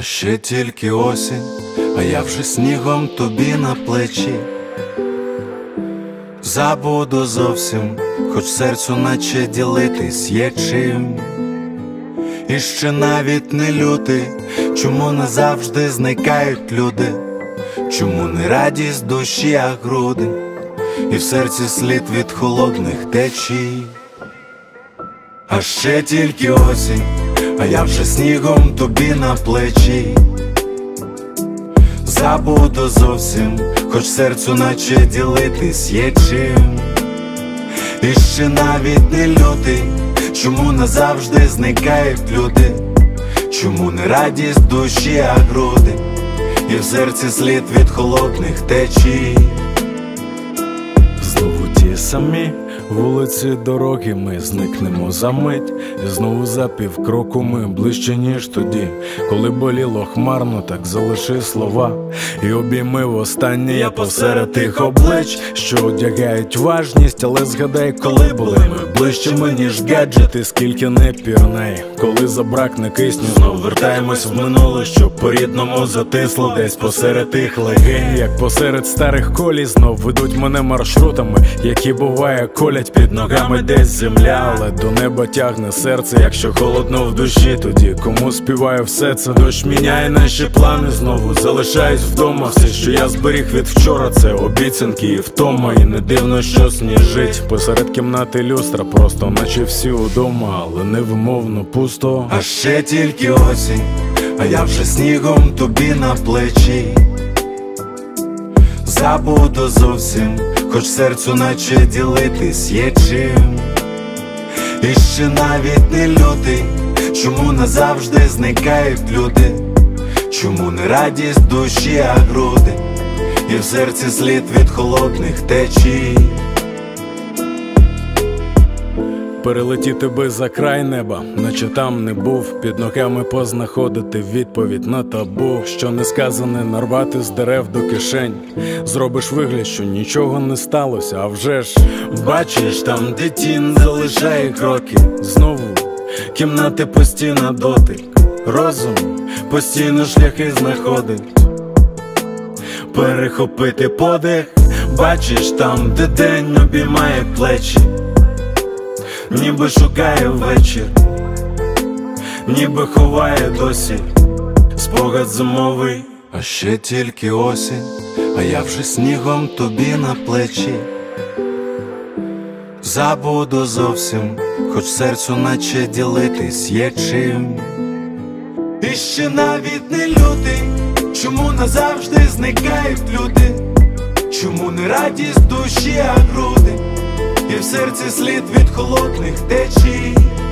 ще тільки осінь, а я вже снігом тобі на плечі. Забуду зовсім, хоч серцю наче ділитись є чим. І ще навіть не лютий, чому назавжди зникають люди, чому не радість душі, а груди, і в серці слід від холодних течій. А ще тільки осінь, а я вже снігом тобі на плечі. Забуду зовсім, хоч серцю наче ділитись є чим. І ще навіть не лютий, чому назавжди зникають люди, чому не радість душі, а груди, і в серці слід від холодних течій. Знову ті самі вулиці, дороги, ми зникнемо за мить. І знову за півкроку ми ближче, ніж тоді, коли боліло хмарно, так залиши слова. І обійми востаннє я посеред тих облич, що одягають важність. Але згадай, коли були ми ближчими, ніж гаджети, скільки не пірней. Коли забракне кисню, знов вертаємось в минуле, щоб по-рідному затисло десь посеред тих легень. Як посеред старих колій знов ведуть мене маршрутами, які буває колять під ногами десь земля. Але до неба тягне серце, якщо холодно в душі, тоді кому співаю все це. Дощ міняє наші плани, знову залишаюсь вдома. Все, що я зберіг від вчора, це обіцянки і втома. І не дивно, що сніжить посеред кімнати люстра, просто наче всі удома, але невимовно пусто. А ще тільки осінь, а я вже снігом тобі на плечі. Забуду зовсім, хоч серцю наче ділитись є чим. І ще навіть не лютий, чому назавжди зникають люди, чому не радість душі, а груди, і в серці слід від холодних течій. Перелетіти би за край неба, наче там не був, під ногами познаходити відповідь на табу. Що не сказане, нарвати з дерев до кишень. Зробиш вигляд, що нічого не сталося, а вже ж бачиш, там де тінь залишає кроки. Знову кімнати пусті на дотик, розум постійно шляхи знаходить. Перехопити подих, бачиш, там де день обіймає плечі, ніби шукає вечір, ніби ховає досі спогад зимовий. А ще тільки осінь, а я вже снігом тобі на плечі. Забуду зовсім, хоч серцю наче ділитись є чим. І ще навіть не лютий, чому назавжди зникають люди, чому не радість душі, а груди, і в серці слід від холодних течій.